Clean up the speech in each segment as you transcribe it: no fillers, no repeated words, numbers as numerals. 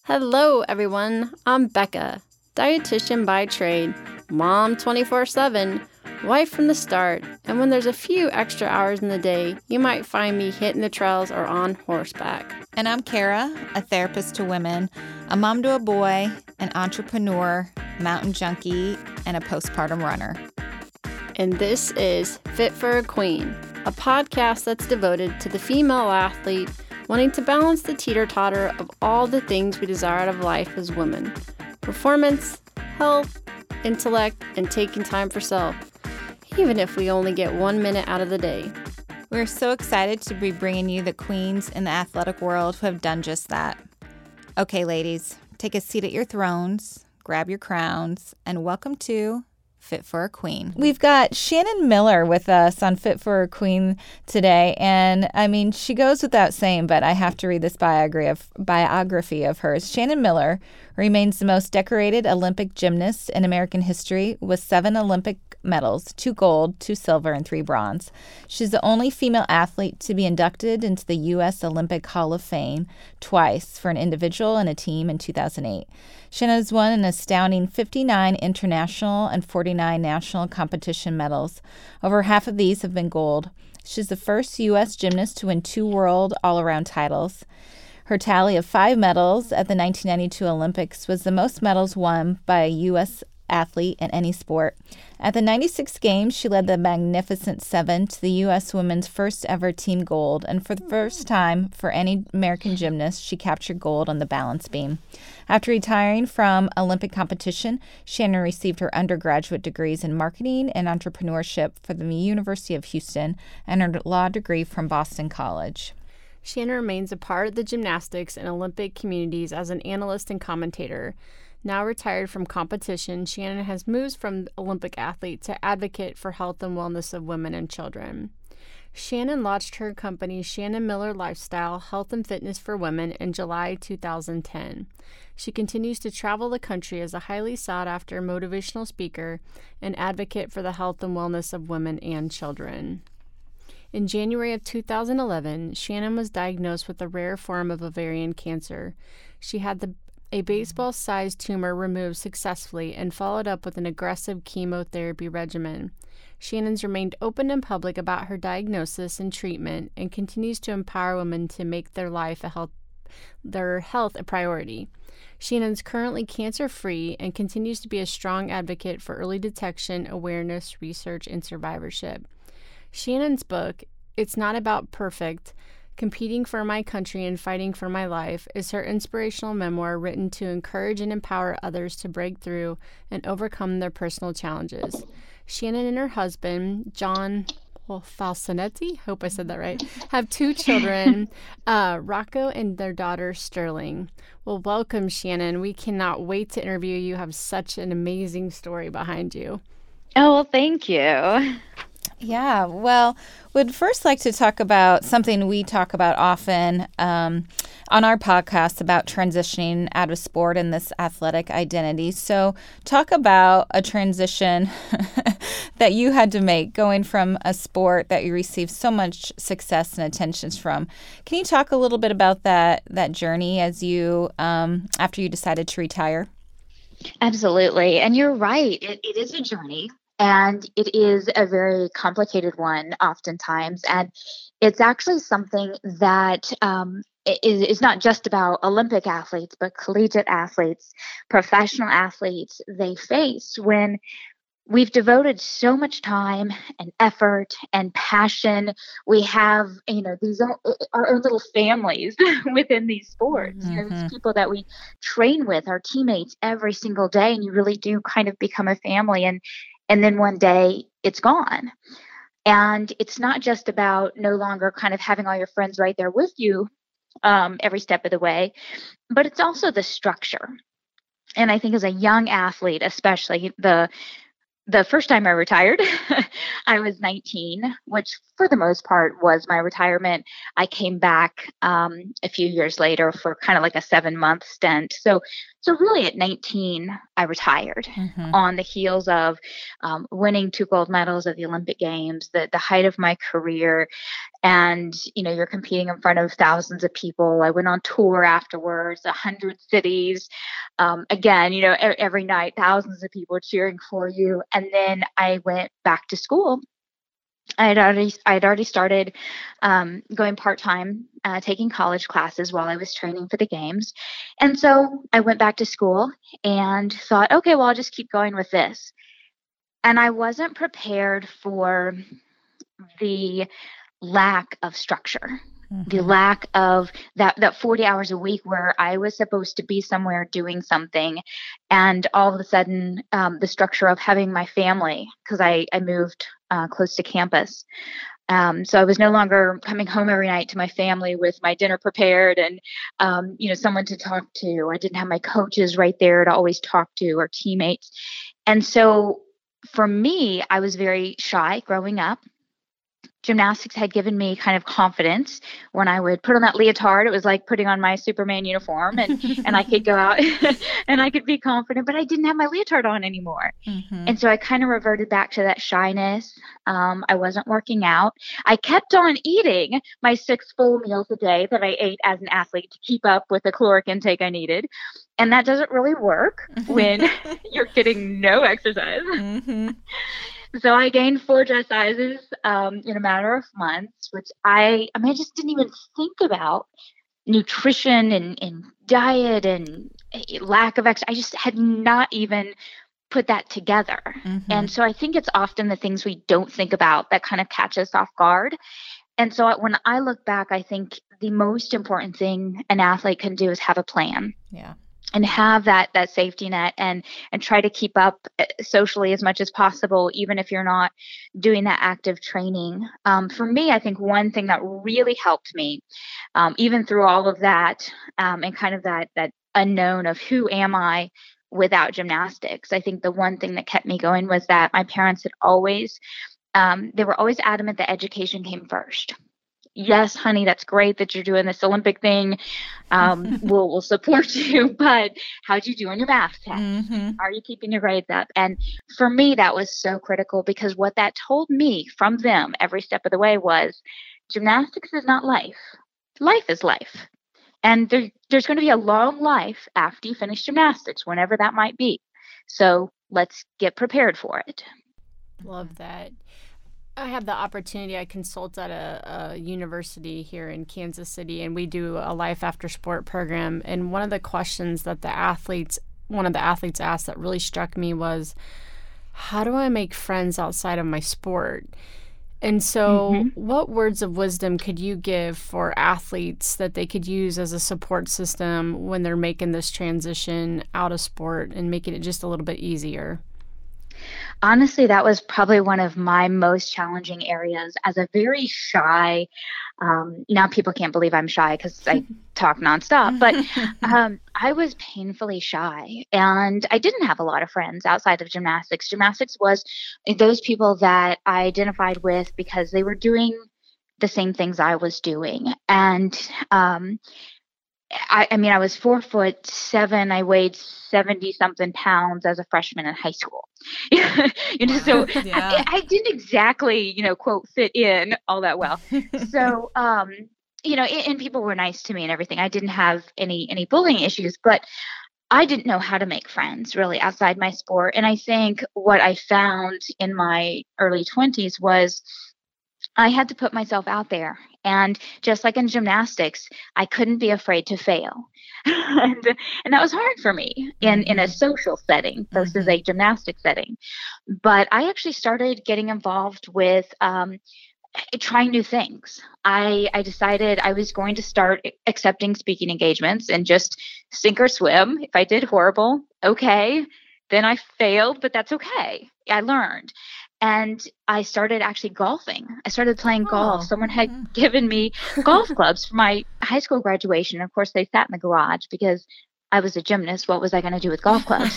Hello, everyone. I'm Becca, dietitian by trade, mom 24/7, wife from the start, and when there's a few extra hours in the day, you might find me hitting the trails or on horseback. And I'm Kara, a therapist to women, a mom to a boy, an entrepreneur, mountain junkie, and a postpartum runner. And this is Fit for a Queen, a podcast that's devoted to the female athlete wanting to balance the teeter-totter of all the things we desire out of life as women. Performance, health, intellect, and taking time for self, even if we only get 1 minute out of the day. We're so excited to be bringing you the queens in the athletic world who have done just that. Okay, ladies, take a seat at your thrones, grab your crowns, and welcome to Fit for a Queen. We've got Shannon Miller with us on Fit for a Queen today. And I mean, she goes without saying, but I have to read this biography of hers. Shannon Miller remains the most decorated Olympic gymnast in American history with 7 Olympic medals, 2 gold, 2 silver, and 3 bronze. She's the only female athlete to be inducted into the U.S. Olympic Hall of Fame twice for an individual and a team in 2008. Shannon has won an astounding 59 international and 49 national competition medals. Over half of these have been gold. She's the first U.S. gymnast to win 2 world all-around titles. Her tally of 5 medals at the 1992 Olympics was the most medals won by a U.S. athlete in any sport. At the 96 Games, she led the Magnificent Seven to the U.S. women's first ever team gold, and for the first time for any American gymnast, she captured gold on the balance beam. After retiring from Olympic competition, Shannon received her undergraduate degrees in marketing and entrepreneurship from the University of Houston and her law degree from Boston College. Shannon remains a part of the gymnastics and Olympic communities as an analyst and commentator. Now retired from competition, Shannon has moved from Olympic athlete to advocate for health and wellness of women and children. Shannon launched her company Shannon Miller Lifestyle Health and Fitness for Women in July 2010. She continues to travel the country as a highly sought-after motivational speaker and advocate for the health and wellness of women and children. In January of 2011, Shannon was diagnosed with a rare form of ovarian cancer. She had a baseball-sized tumor removed successfully and followed up with an aggressive chemotherapy regimen. Shannon's remained open and public about her diagnosis and treatment and continues to empower women to make their health a priority. Shannon's currently cancer-free and continues to be a strong advocate for early detection, awareness, research, and survivorship. Shannon's book, It's Not About Perfect, Competing for My Country and Fighting for My Life, is her inspirational memoir written to encourage and empower others to break through and overcome their personal challenges. Shannon and her husband, John Falcinetti, hope I said that right, have 2 children, Rocco and their daughter, Sterling. Well, welcome, Shannon. We cannot wait to interview you. You have such an amazing story behind you. Oh, well, thank you. Yeah, well, would first like to talk about something we talk about often on our podcast about transitioning out of sport and this athletic identity. So talk about a transition that you had to make going from a sport that you received so much success and attention from. Can you talk a little bit about that journey as you after you decided to retire? Absolutely. And you're right. It is a journey. And it is a very complicated one oftentimes. And it's actually something that is not just about Olympic athletes, but collegiate athletes, professional athletes they face when we've devoted so much time and effort and passion. We have, these our own little families within these sports. Mm-hmm. These people that we train with, our teammates every single day, and you really do kind of become a family. And then one day it's gone. And it's not just about no longer kind of having all your friends right there with you every step of the way, but it's also the structure. And I think as a young athlete, especially the first time I retired, I was 19, which for the most part was my retirement. I came back a few years later for kind of like a 7-month stint. So So really at 19, I retired on the heels of winning 2 gold medals at the Olympic Games, the height of my career. And, you're competing in front of thousands of people. I went on tour afterwards, 100 cities. Again, every night, thousands of people cheering for you. And then I went back to school. I'd already started going part-time, taking college classes while I was training for the games. And so I went back to school and thought, okay, well, I'll just keep going with this. And I wasn't prepared for the lack of structure, the lack of that 40 hours a week where I was supposed to be somewhere doing something. And all of a sudden, the structure of having my family, because I moved close to campus. So I was no longer coming home every night to my family with my dinner prepared and, someone to talk to. I didn't have my coaches right there to always talk to, or teammates. And so for me, I was very shy growing up. Gymnastics had given me kind of confidence. When I would put on that leotard, it was like putting on my Superman uniform, and I could go out and I could be confident, but I didn't have my leotard on anymore. And so I kind of reverted back to that shyness. I wasn't working out. I kept on eating my 6 full meals a day that I ate as an athlete to keep up with the caloric intake I needed. And that doesn't really work when you're getting no exercise. So I gained 4 dress sizes in a matter of months, which I just didn't even think about nutrition and diet and lack of exercise. I just had not even put that together. And so I think it's often the things we don't think about that kind of catch us off guard. And so when I look back, I think the most important thing an athlete can do is have a plan. Yeah. And have that safety net and try to keep up socially as much as possible, even if you're not doing that active training. For me, I think one thing that really helped me, even through all of that, and kind of that unknown of who am I without gymnastics, I think the one thing that kept me going was that my parents had always, they were always adamant that education came first. Yes, honey, that's great that you're doing this Olympic thing. We'll support you, but how'd you do on your math test? Are you keeping your grades up? And for me, that was so critical, because what that told me from them every step of the way was gymnastics is not life. Life is life. And there's going to be a long life after you finish gymnastics, whenever that might be. So let's get prepared for it. Love that. I have the opportunity. I consult at a university here in Kansas City, and we do a life after sport program. And one of the questions that one of the athletes asked that really struck me was, how do I make friends outside of my sport? And so what words of wisdom could you give for athletes that they could use as a support system when they're making this transition out of sport and making it just a little bit easier? Honestly, that was probably one of my most challenging areas as a very shy. Now people can't believe I'm shy because I talk nonstop, but I was painfully shy, and I didn't have a lot of friends outside of gymnastics. Gymnastics was those people that I identified with because they were doing the same things I was doing. And I was 4'7". I weighed 70 something pounds as a freshman in high school. So Yeah. I didn't exactly, quote, fit in all that well. So, and people were nice to me and everything. I didn't have any bullying issues, but I didn't know how to make friends really outside my sport. And I think what I found in my early 20s was I had to put myself out there. And just like in gymnastics, I couldn't be afraid to fail. and that was hard for me in a social setting versus a gymnastic setting. But I actually started getting involved with trying new things. I decided I was going to start accepting speaking engagements and just sink or swim. If I did horrible, okay. Then I failed, but that's okay. I learned. And I started actually golfing. I started playing golf. Someone had given me golf clubs for my high school graduation. Of course, they sat in the garage because I was a gymnast. What was I going to do with golf clubs?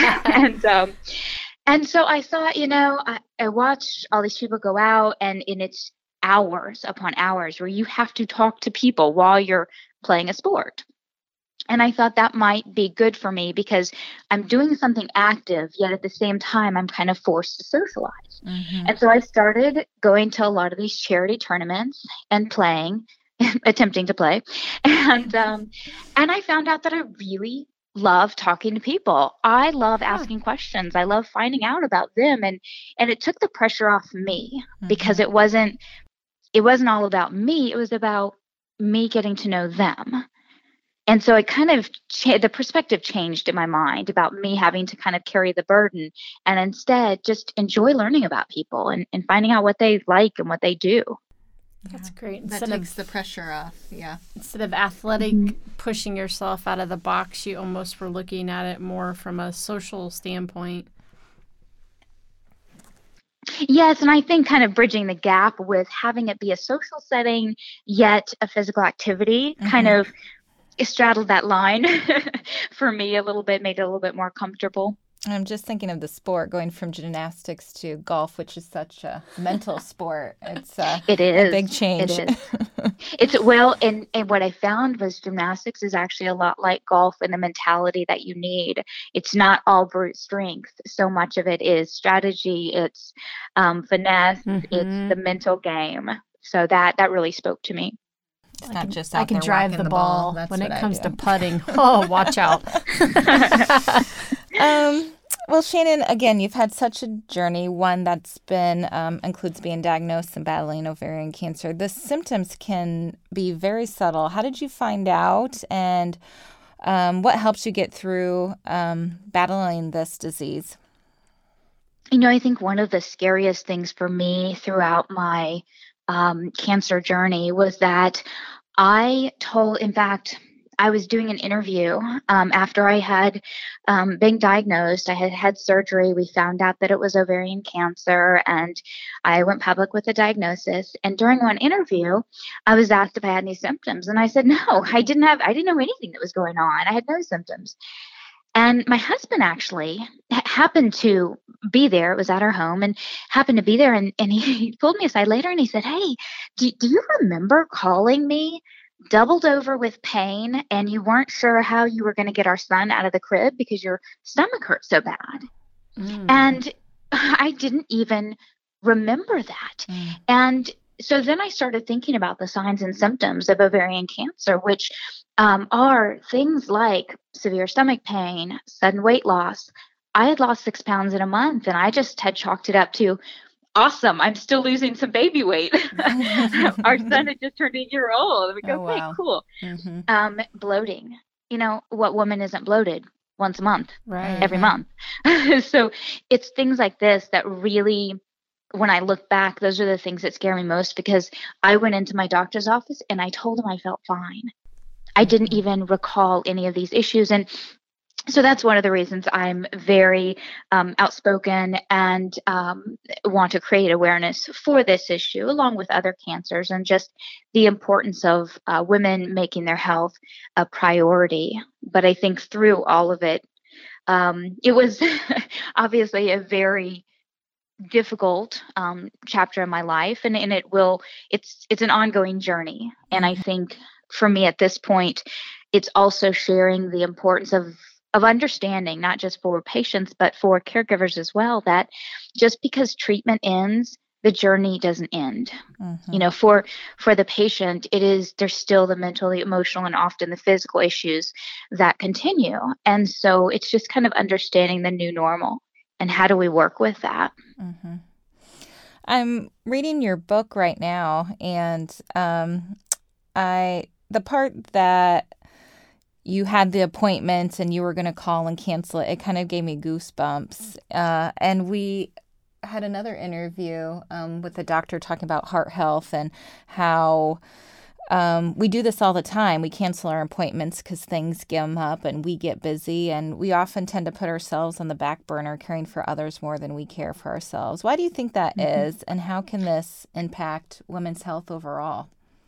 And so I thought, I watched all these people go out, and it's hours upon hours where you have to talk to people while you're playing a sport. And I thought that might be good for me because I'm doing something active, yet at the same time, I'm kind of forced to socialize. And so I started going to a lot of these charity tournaments and playing, attempting to play. And I found out that I really love talking to people. I love asking questions. I love finding out about them. And it took the pressure off me because it wasn't all about me. It was about me getting to know them. And so it kind of the perspective changed in my mind about me having to kind of carry the burden and instead just enjoy learning about people and finding out what they like and what they do. That's great. That takes the pressure off. Yeah. Instead of athletic pushing yourself out of the box, you almost were looking at it more from a social standpoint. Yes, and I think kind of bridging the gap with having it be a social setting, yet a physical activity kind of straddled that line for me a little bit, made it a little bit more comfortable. I'm just thinking of the sport going from gymnastics to golf, which is such a mental sport. It is a big change. It is. And what I found was gymnastics is actually a lot like golf in the mentality that you need. It's not all brute strength. So much of it is strategy. It's finesse. It's the mental game. So that really spoke to me. It's not just I can drive the ball. When it comes to putting. Oh, watch out. Well, Shannon, again, you've had such a journey, one that's been includes being diagnosed and battling ovarian cancer. The symptoms can be very subtle. How did you find out, and what helps you get through battling this disease? I think one of the scariest things for me throughout my cancer journey was that in fact, I was doing an interview after I had been diagnosed. I had had surgery. We found out that it was ovarian cancer, and I went public with the diagnosis. And during one interview, I was asked if I had any symptoms, and I said no. I didn't know anything that was going on. I had no symptoms. And my husband actually happened to be there. It was at our home, and happened to be there. And he pulled me aside later and he said, "Hey, do you remember calling me doubled over with pain and you weren't sure how you were going to get our son out of the crib because your stomach hurt so bad?" And I didn't even remember that. And so then I started thinking about the signs and symptoms of ovarian cancer, which are things like severe stomach pain, sudden weight loss. I had lost 6 pounds in a month, and I just had chalked it up to, awesome, I'm still losing some baby weight. Our son had just turned 8 years old. We go, okay, cool. Bloating. What woman isn't bloated once a month, every month? So it's things like this that really, when I look back, those are the things that scare me most, because I went into my doctor's office and I told him I felt fine. I didn't even recall any of these issues. And so that's one of the reasons I'm very outspoken and want to create awareness for this issue, along with other cancers, and just the importance of women making their health a priority. But I think through all of it, it was obviously a very difficult chapter in my life, and it's an ongoing journey. And I think for me at this point, it's also sharing the importance of understanding, not just for patients, but for caregivers as well, that just because treatment ends, the journey doesn't end. For the patient, there's still the mental, the emotional, and often the physical issues that continue. And so it's just kind of understanding the new normal and how do we work with that. I'm reading your book right now, and the part that you had the appointment and you were going to call and cancel it, it kind of gave me goosebumps. And we had another interview with the doctor talking about heart health and how we do this all the time. We cancel our appointments because things come up and we get busy, and we often tend to put ourselves on the back burner, caring for others more than we care for ourselves. Why do you think that is, and how can this impact women's health overall?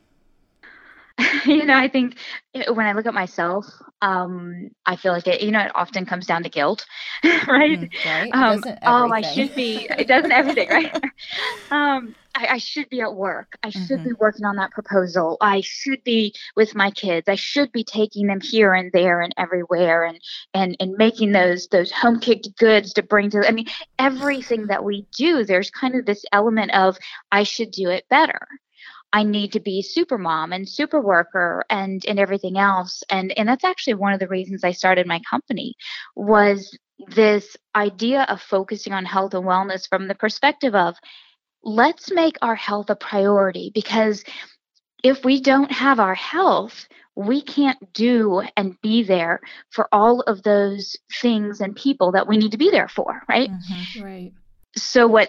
I think when I look at myself, I feel like it often comes down to guilt, right? Right. It doesn't everything. I should be. It doesn't everything, right? I should be at work. I should be working on that proposal. I should be with my kids. I should be taking them here and there and everywhere and making those home cooked goods to bring to, I mean, everything that we do, there's kind of this element of I should do it better. I need to be super mom and super worker and everything else. And that's actually one of the reasons I started my company, was this idea of focusing on health and wellness from the perspective of, let's make our health a priority, because if we don't have our health, we can't do and be there for all of those things and people that we need to be there for, right? Right. So what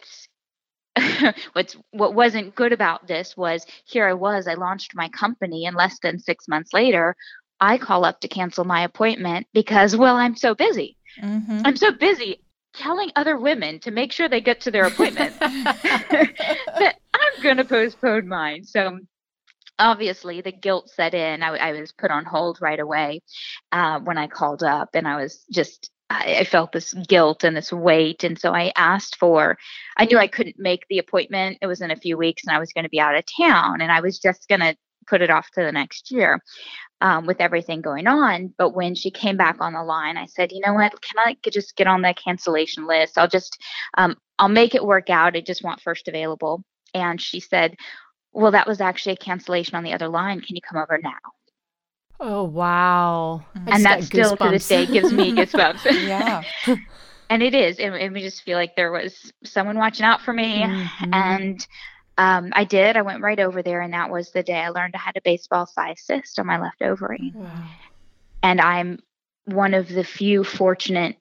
wasn't good about this was, here I launched my company, and less than 6 months later, I call up to cancel my appointment because, well, I'm so busy. I'm so busy telling other women to make sure they get to their appointment that I'm going to postpone mine. So obviously the guilt set in. I was put on hold right away when I called up, and I was just, I felt this guilt and this weight. And so I knew I couldn't make the appointment. It was in a few weeks and I was going to be out of town, and I was just going to put it off to the next year. With everything going on. But when she came back on the line, I said, you know what, can I just get on the cancellation list? I'll make it work out. I just want first available. And she said, well, that was actually a cancellation on the other line. Can you come over now? Oh, wow. And that still to this day gives me goosebumps. Yeah. And it is. It made me just feel like there was someone watching out for me. And I did. I went right over there, and that was the day I learned I had a baseball-sized cyst on my left ovary. Wow. And I'm one of the few fortunate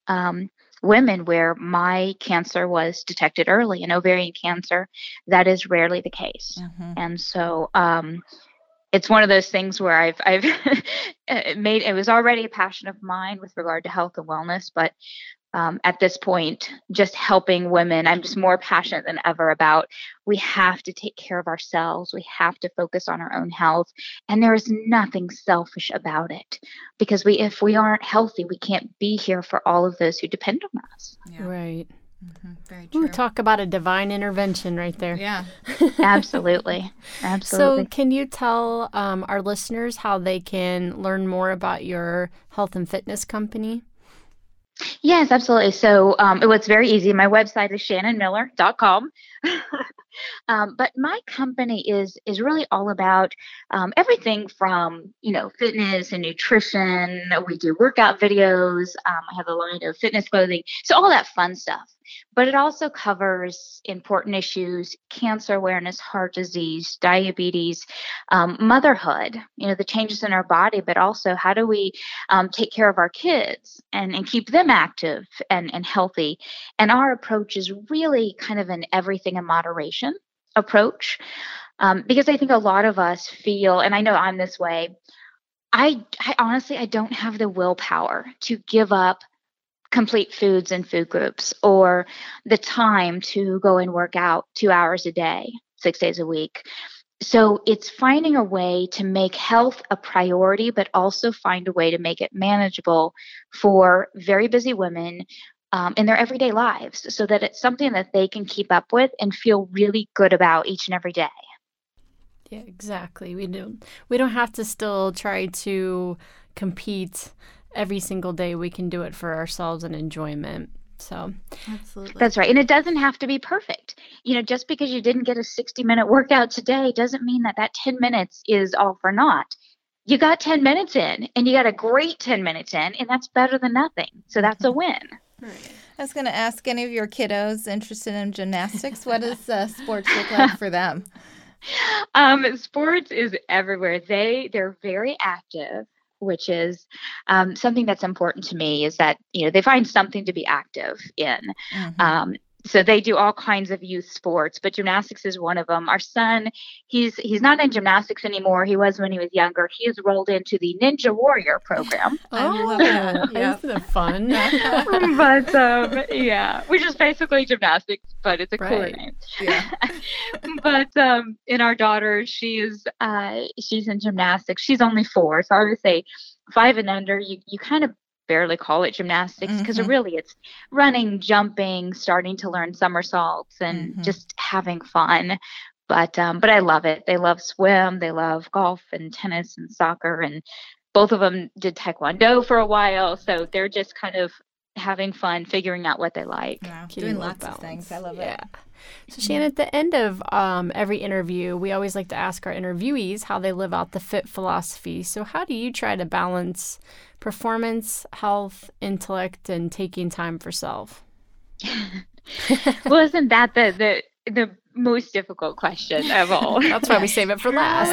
women where my cancer was detected early. And ovarian cancer, that is rarely the case. And so it's one of those things where I've made, it was already a passion of mine with regard to health and wellness, but at this point, just helping women, I'm just more passionate than ever about, we have to take care of ourselves. We have to focus on our own health. And there is nothing selfish about it, because if we aren't healthy, we can't be here for all of those who depend on us. Yeah. Right. Very true. Ooh, talk about a divine intervention right there. Yeah. Absolutely. So can you tell our listeners how they can learn more about your health and fitness company? Yes, absolutely. So it's very easy. My website is shannonmiller.com. But my company is really all about everything from, fitness and nutrition. We do workout videos. I have a line of fitness clothing. So all that fun stuff. But it also covers important issues: cancer awareness, heart disease, diabetes, motherhood, the changes in our body, but also how do we take care of our kids and keep them active and healthy. And our approach is really kind of an everything in moderation approach, because I think a lot of us feel, and I know I'm this way, I honestly, I don't have the willpower to give up complete foods and food groups, or the time to go and work out 2 hours a day, 6 days a week. So it's finding a way to make health a priority, but also find a way to make it manageable for very busy women in their everyday lives, so that it's something that they can keep up with and feel really good about each and every day. Yeah, exactly. We don't have to still try to compete every single day. We can do it for ourselves and enjoyment. So absolutely. That's right. And it doesn't have to be perfect. Just because you didn't get a 60-minute workout today doesn't mean that 10 minutes is all for naught. You got 10 minutes in, and you got a great 10 minutes in, and that's better than nothing. So that's a win. Right. I was going to ask, any of your kiddos interested in gymnastics, what does sports look like for them? Sports is everywhere. They're very active, which is something that's important to me, is that, they find something to be active in. So they do all kinds of youth sports, but gymnastics is one of them. Our son, he's not in gymnastics anymore. He was when he was younger. He has rolled into the Ninja Warrior program. I love that. Yep. Isn't it fun? But yeah, which is basically gymnastics, but it's a cooler name. Yeah. But in our daughter, she's in gymnastics. She's only 4, so I would say 5 and under. You kind of barely call it gymnastics because really it's running, jumping, starting to learn somersaults and just having fun. But I love it. They love swim, they love golf and tennis and soccer, and both of them did taekwondo for a while. So they're just kind of having fun, figuring out what they like. Wow, doing lots of things. I love it. So Shannon, at the end of every interview, we always like to ask our interviewees how they live out the FIT philosophy. So how do you try to balance performance, health, intellect, and taking time for self? Well, isn't that the most difficult question of all? That's why we save it for last.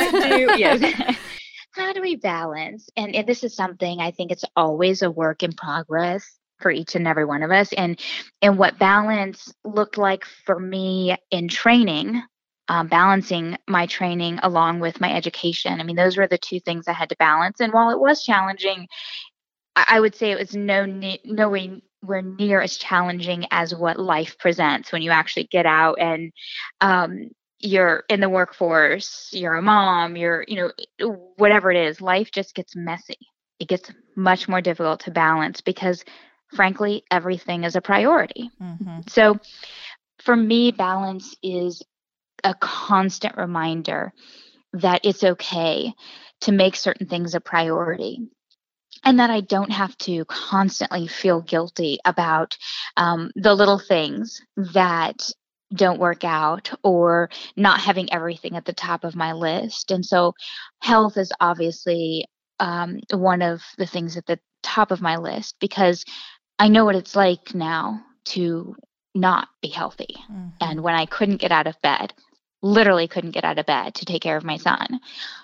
How do we balance? And this is something I think it's always a work in progress for each and every one of us. And what balance looked like for me in training, balancing my training along with my education. I mean, those were the two things I had to balance. And while it was challenging, I would say it was nowhere near as challenging as what life presents when you actually get out and you're in the workforce, you're a mom, you're, whatever it is, life just gets messy. It gets much more difficult to balance because, frankly, everything is a priority. So for me, balance is a constant reminder that it's okay to make certain things a priority. And that I don't have to constantly feel guilty about the little things that don't work out or not having everything at the top of my list. And so health is obviously one of the things at the top of my list because I know what it's like now to not be healthy. And when I couldn't get out of bed, literally couldn't get out of bed to take care of my son.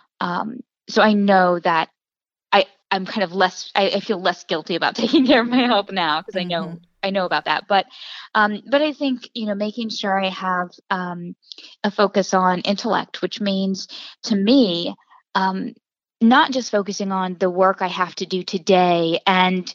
So I know that I'm kind of I feel less guilty about taking care of my health now because I know about that. But I think, making sure I have a focus on intellect, which means to me, not just focusing on the work I have to do today and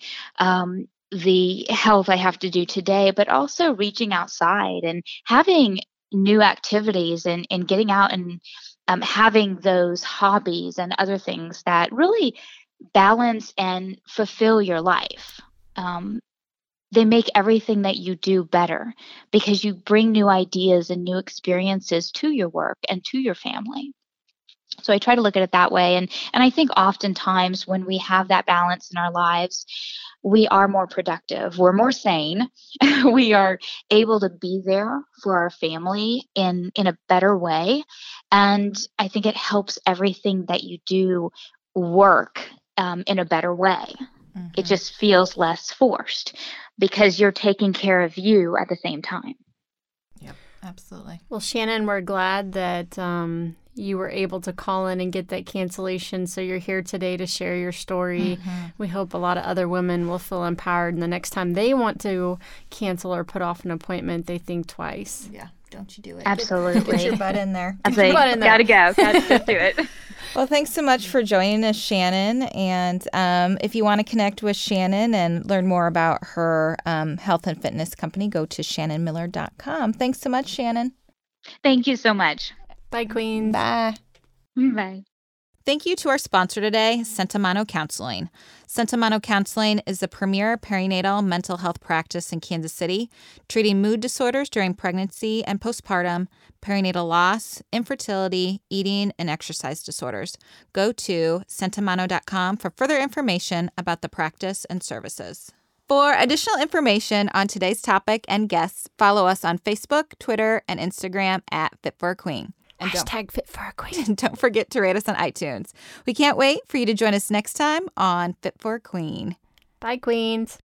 the health I have to do today, but also reaching outside and having new activities and getting out and having those hobbies and other things that really balance and fulfill your life. They make everything that you do better because you bring new ideas and new experiences to your work and to your family. So I try to look at it that way. And I think oftentimes when we have that balance in our lives, we are more productive. We're more sane. We are able to be there for our family in a better way. And I think it helps everything that you do work in a better way. It just feels less forced because you're taking care of you at the same time. Yep, absolutely. Well, Shannon, we're glad that you were able to call in and get that cancellation. So you're here today to share your story. We hope a lot of other women will feel empowered. And the next time they want to cancel or put off an appointment, they think twice. Yeah, don't you do it. Absolutely. Get your butt in there. Gotta go. Gotta do it. Well, thanks so much for joining us, Shannon. And if you want to connect with Shannon and learn more about her health and fitness company, go to shannonmiller.com. Thanks so much, Shannon. Thank you so much. Bye, Queens. Bye. Bye. Thank you to our sponsor today, Sentimano Counseling. Sentimano Counseling is the premier perinatal mental health practice in Kansas City, treating mood disorders during pregnancy and postpartum, perinatal loss, infertility, eating, and exercise disorders. Go to sentimano.com for further information about the practice and services. For additional information on today's topic and guests, follow us on Facebook, Twitter, and Instagram at Fit for a Queen. And # Fit for a Queen. Don't forget to rate us on iTunes. We can't wait for you to join us next time on Fit for a Queen. Bye, Queens.